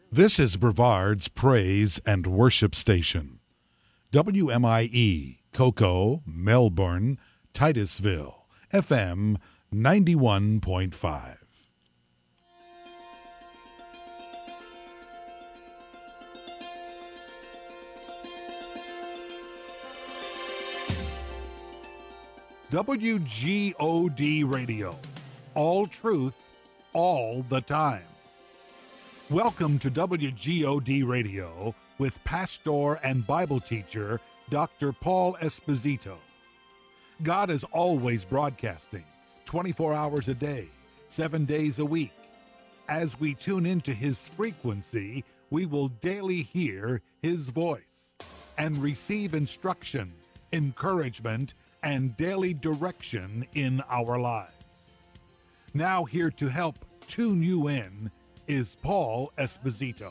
This is Brevard's Praise and Worship Station. WMIE, Cocoa, Melbourne, Titusville, FM 91.5. WGOD Radio. All truth, all the time. Welcome to WGOD Radio with pastor and Bible teacher Dr. Paul Esposito. God is always broadcasting 24 hours a day, 7 days a week. As we tune into his frequency, we will daily hear his voice and receive instruction, encouragement, and daily direction in our lives. Now here to help tune you in is Paul Esposito.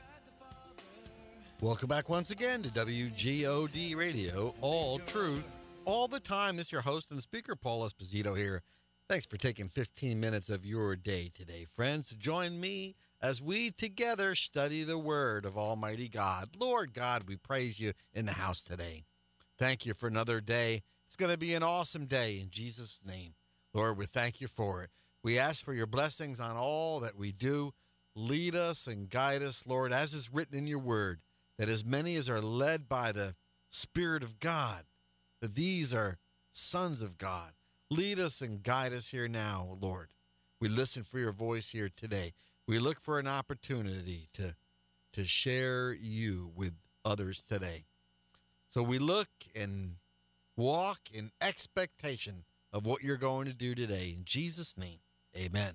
Welcome back once again to WGOD Radio, all truth, all the time. This is your host and speaker, Paul Esposito here. Thanks for taking 15 minutes of your day today, friends. Join me as we together study the Word of Almighty God. Lord God, we praise you in the house today. Thank you for another day. It's going to be an awesome day in Jesus' name. Lord, we thank you for it. We ask for your blessings on all that we do. Lead us and guide us, Lord, as is written in your word, that as many as are led by the Spirit of God, that these are sons of God. Lead us and guide us here now, Lord. We listen for your voice here today. We look for an opportunity to share you with others today. So we look and walk in expectation of what you're going to do today. In Jesus' name, amen.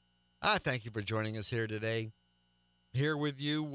I thank you for joining us here today. Here with you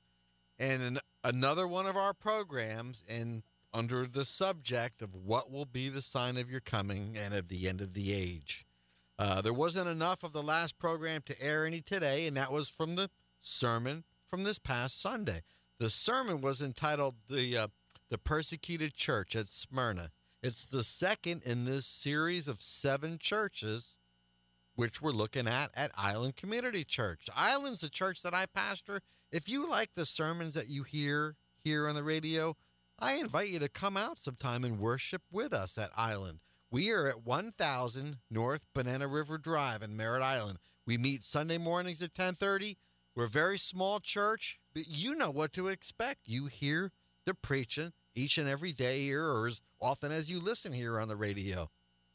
in another one of our programs, and under the subject of what will be the sign of your coming and of the end of the age. There wasn't enough of the last program to air any today, and that was from the sermon from this past Sunday. The sermon was entitled The Persecuted Church at Smyrna. It's the second in this series of 7 churches which we're looking at Island Community Church. Island's the church that I pastor. If you like the sermons that you hear here on the radio, I invite you to come out sometime and worship with us at Island. We are at 1000 North Banana River Drive in Merritt Island. We meet Sunday mornings at 10:30. We're a very small church, but you know what to expect. You hear the preaching each and every day here, or as often as you listen here on the radio.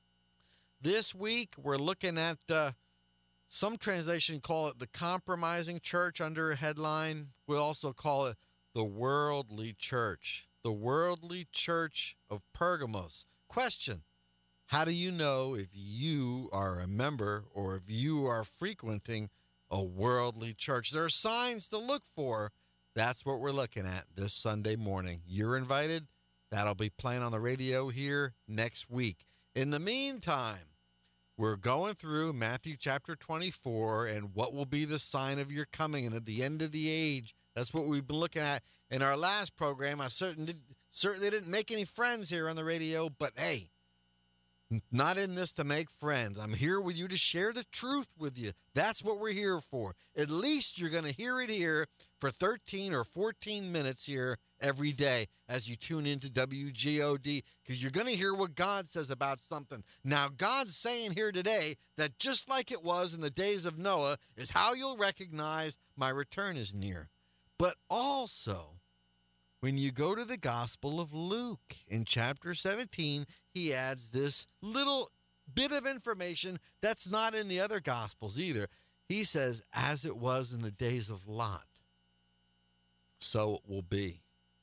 This week, we're looking at, some translation call it the Compromising Church under a headline. We'll also call it the Worldly Church. The Worldly Church of Pergamos. Question: how do you know if you are a member or if you are frequenting a worldly church? There are signs to look for. That's what we're looking at this Sunday morning. You're invited. That'll be playing on the radio here next week. In the meantime, we're going through Matthew chapter 24 and what will be the sign of your coming and at the end of the age. That's what we've been looking at in our last program. I certainly didn't make any friends here on the radio, but hey, not in this to make friends. I'm here with you to share the truth with you. That's what we're here for. At least you're going to hear it here for 13 or 14 minutes here every day as you tune into WGOD, because you're going to hear what God says about something. Now, God's saying here today that just like it was in the days of Noah is how you'll recognize my return is near. But also, when you go to the Gospel of Luke in chapter 17, he adds this little bit of information that's not in the other Gospels either. He says, as it was in the days of Lot, so it will be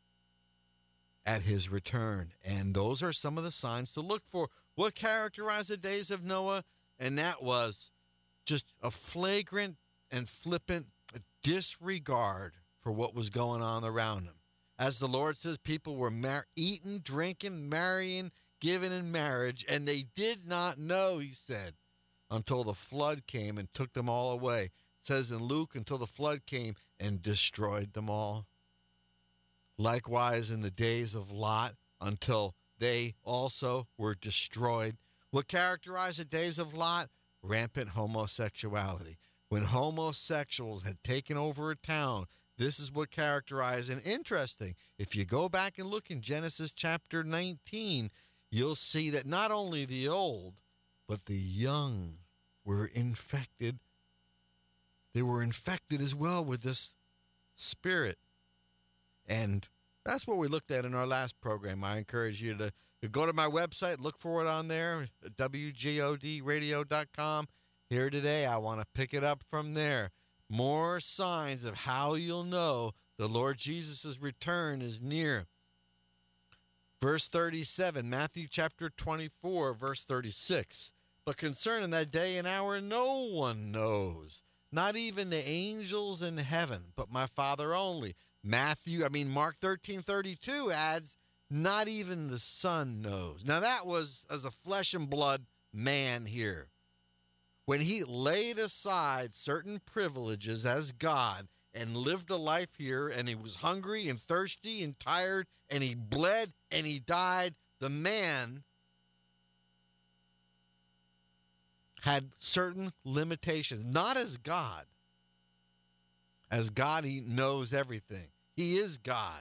at his return. And those are some of the signs to look for. What characterized the days of Noah? And that was just a flagrant and flippant disregard for what was going on around him. As the Lord says, people were eating, drinking, marrying, giving in marriage, and they did not know, he said, until the flood came and took them all away. It says in Luke, until the flood came and destroyed them all. Likewise, in the days of Lot, until they also were destroyed. What characterized the days of Lot? Rampant homosexuality. when homosexuals had taken over a town. This is what characterized. And interesting, if you go back and look in Genesis chapter 19, you'll see that not only the old, but the young were infected. They were infected as well with this spirit. And that's what we looked at in our last program. I encourage you to go to my website, look for it on there, WGODradio.com. Here today, I want to pick it up from there. More signs of how you'll know the Lord Jesus' return is near. Verse 37, Matthew chapter 24, verse 36. But concerning that day and hour, no one knows, not even the angels in heaven, but my Father only. Mark 13:32 adds, not even the Son knows. Now that was as a flesh and blood man here. When he laid aside certain privileges as God and lived a life here, and he was hungry and thirsty and tired, and he bled and he died, the man had certain limitations, not as God. As God, he knows everything. He is God.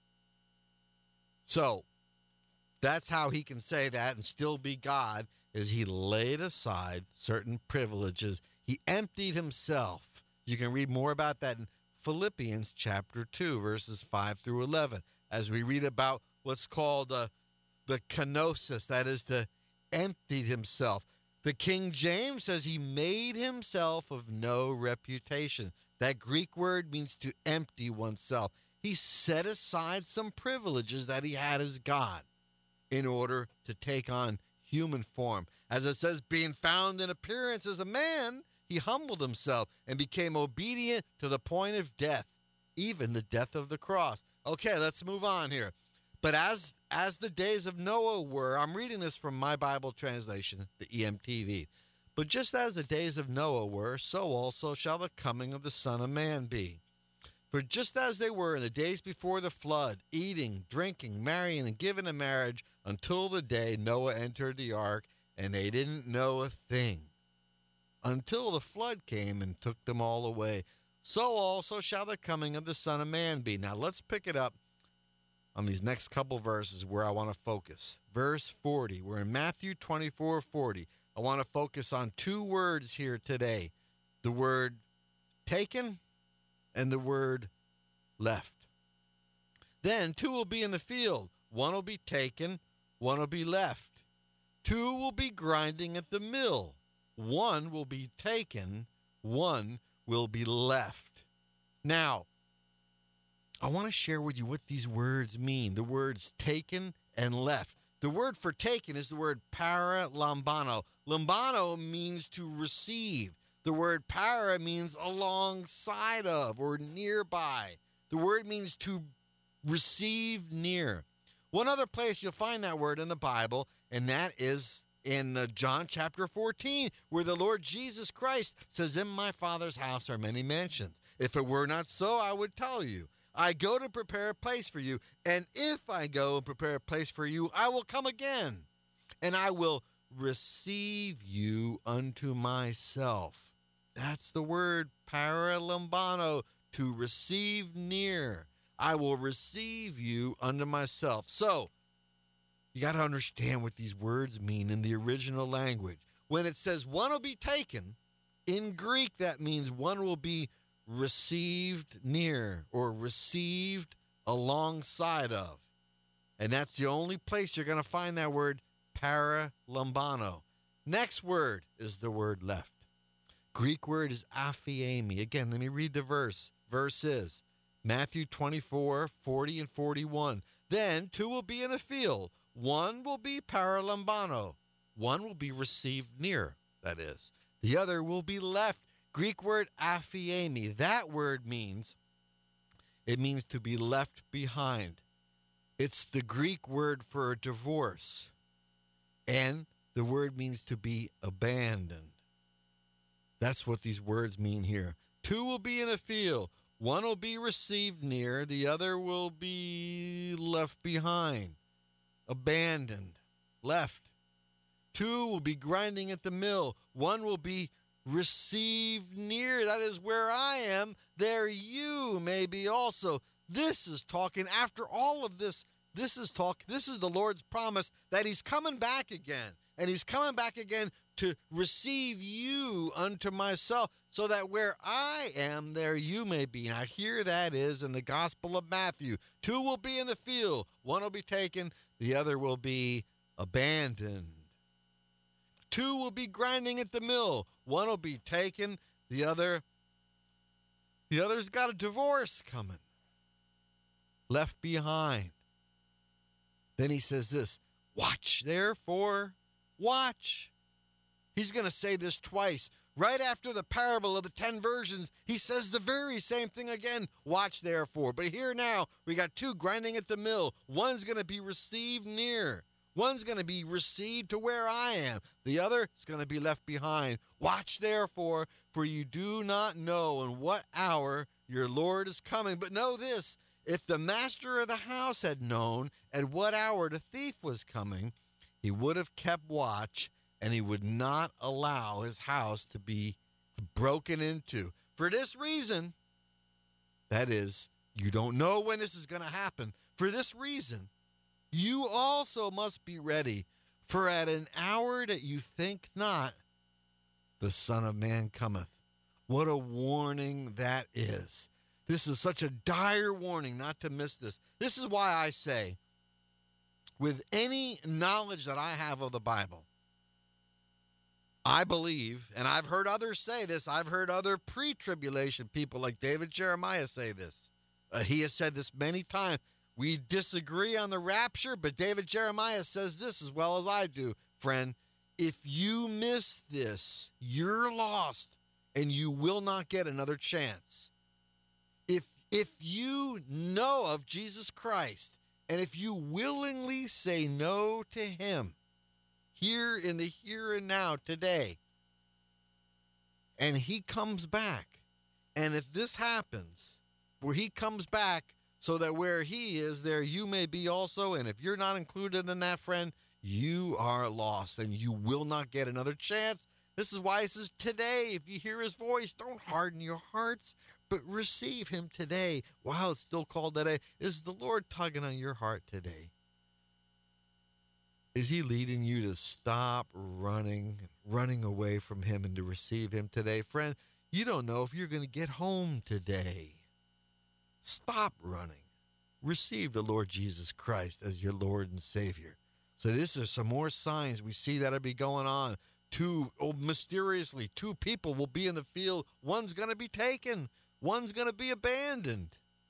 So that's how he can say that and still be God, is he laid aside certain privileges. He emptied himself. You can read more about that in Philippians chapter 2, verses 5 through 11, as we read about what's called the kenosis, that is to empty himself. The King James says he made himself of no reputation. That Greek word means to empty oneself. He set aside some privileges that he had as God in order to take on human form. As it says, being found in appearance as a man, he humbled himself and became obedient to the point of death, even the death of the cross. Okay, let's move on here. But as the days of Noah were, I'm reading this from my Bible translation, the EMTV. But just as the days of Noah were, so also shall the coming of the Son of Man be. For just as they were in the days before the flood, eating, drinking, marrying, and giving in marriage, until the day Noah entered the ark, and they didn't know a thing, until the flood came and took them all away, so also shall the coming of the Son of Man be. Now let's pick it up on these next couple verses where I want to focus. Verse 40, we're in Matthew 24:40. I want to focus on two words here today. The word taken and the word left. Then two will be in the field. One will be taken, one will be left. Two will be grinding at the mill. One will be taken, one will be left. Now, I want to share with you what these words mean. The words taken and left. The word for taken is the word paralambano. Lambano means to receive. The word para means alongside of or nearby. The word means to receive near. One other place you'll find that word in the Bible, and that is in John chapter 14, where the Lord Jesus Christ says, in my Father's house are many mansions. If it were not so, I would tell you. I go to prepare a place for you, and if I go and prepare a place for you, I will come again, and I will receive you unto myself. That's the word paralambano, to receive near. I will receive you unto myself. So, you got to understand what these words mean in the original language. When it says one will be taken, in Greek that means one will be received near or received alongside of. And that's the only place you're going to find that word paralambano. Next word is the word left. Greek word is aphiemi. Again, let me read the verse. Verse is Matthew 24:40 and 41. Then two will be in a field. One will be paralambano. One will be received near, that is. The other will be left. Greek word aphiemi. That word means to be left behind. It's the Greek word for a divorce. And the word means to be abandoned. That's what these words mean here. Two will be in a field. One will be received near. The other will be left behind. Abandoned. Left. Two will be grinding at the mill. One will be received near. That is, where I am, there you may be also. This is talking after all of this. This is the Lord's promise that he's coming back again. And he's coming back again to receive you unto myself, so that where I am, there you may be. Now here that is in the Gospel of Matthew. 2 will be in the field. 1 will be taken. The other will be abandoned. 2 will be grinding at the mill. 1 will be taken. The other's got a divorce coming. Left behind. Then he says this, watch therefore, watch. He's going to say this twice. Right after the parable of the 10 virgins, he says the very same thing again. Watch therefore. But here now, we got 2 grinding at the mill. One's going to be received near. One's going to be received to where I am. The other is going to be left behind. Watch therefore, for you do not know in what hour your Lord is coming. But know this, if the master of the house had known at what hour the thief was coming, he would have kept watch, and he would not allow his house to be broken into. For this reason, that is, you don't know when this is going to happen. For this reason, you also must be ready, for at an hour that you think not, the Son of Man cometh. What a warning that is. This is such a dire warning not to miss this. This is why I say, with any knowledge that I have of the Bible, I believe, and I've heard others say this, I've heard other pre-tribulation people like David Jeremiah say this. He has said this many times. We disagree on the rapture, but David Jeremiah says this as well as I do. Friend, if you miss this, you're lost, and you will not get another chance. If you know of Jesus Christ, and if you willingly say no to him, here in the here and now today, and he comes back, and if this happens, where he comes back so that where he is, there you may be also, and if you're not included in that, friend, you are lost, and you will not get another chance. This is why he says today, if you hear his voice, don't harden your hearts, but receive him today. While it's still called today, is the Lord tugging on your heart today? Is he leading you to stop running away from him and to receive him today? Friend, you don't know if you're going to get home today. Stop running. Receive the Lord Jesus Christ as your Lord and Savior. So these are some more signs we see that'll be going on. Mysteriously, 2 people will be in the field. One's going to be taken. One's going to be abandoned.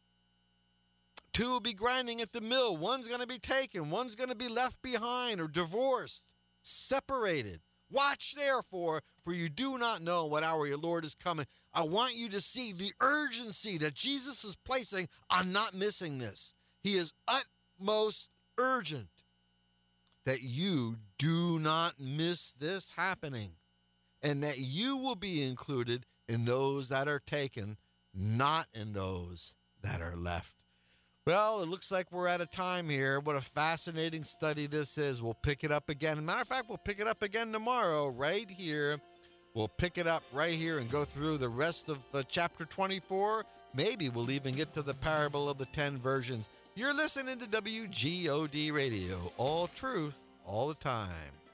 2 will be grinding at the mill. One's going to be taken. One's going to be left behind or divorced, separated. Watch therefore, for you do not know what hour your Lord is coming. I want you to see the urgency that Jesus is placing on not missing this. He is utmost urgent that you do not miss this happening, and that you will be included in those that are taken, not in those that are left. Well, it looks like we're out of time here. What a fascinating study this is. We'll pick it up again. As a matter of fact, we'll pick it up again tomorrow right here. We'll pick it up right here and go through the rest of chapter 24. Maybe we'll even get to the parable of the 10 virgins. You're listening to WGOD Radio. All truth, all the time.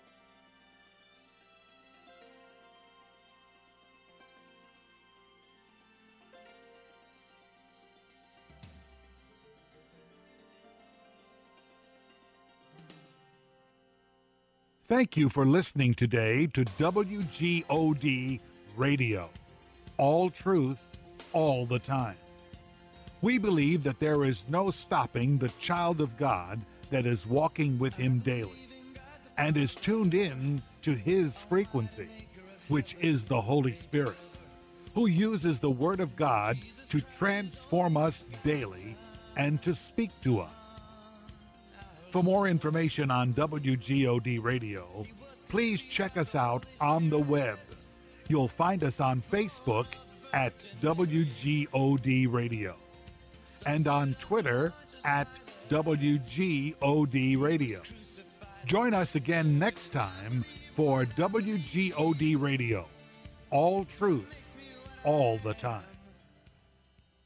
Thank you for listening today to WGOD Radio. All truth, all the time. We believe that there is no stopping the child of God that is walking with him daily and is tuned in to his frequency, which is the Holy Spirit, who uses the Word of God to transform us daily and to speak to us. For more information on WGOD Radio, please check us out on the web. You'll find us on Facebook at WGOD Radio and on Twitter at WGOD Radio. Join us again next time for WGOD Radio, all truth, all the time.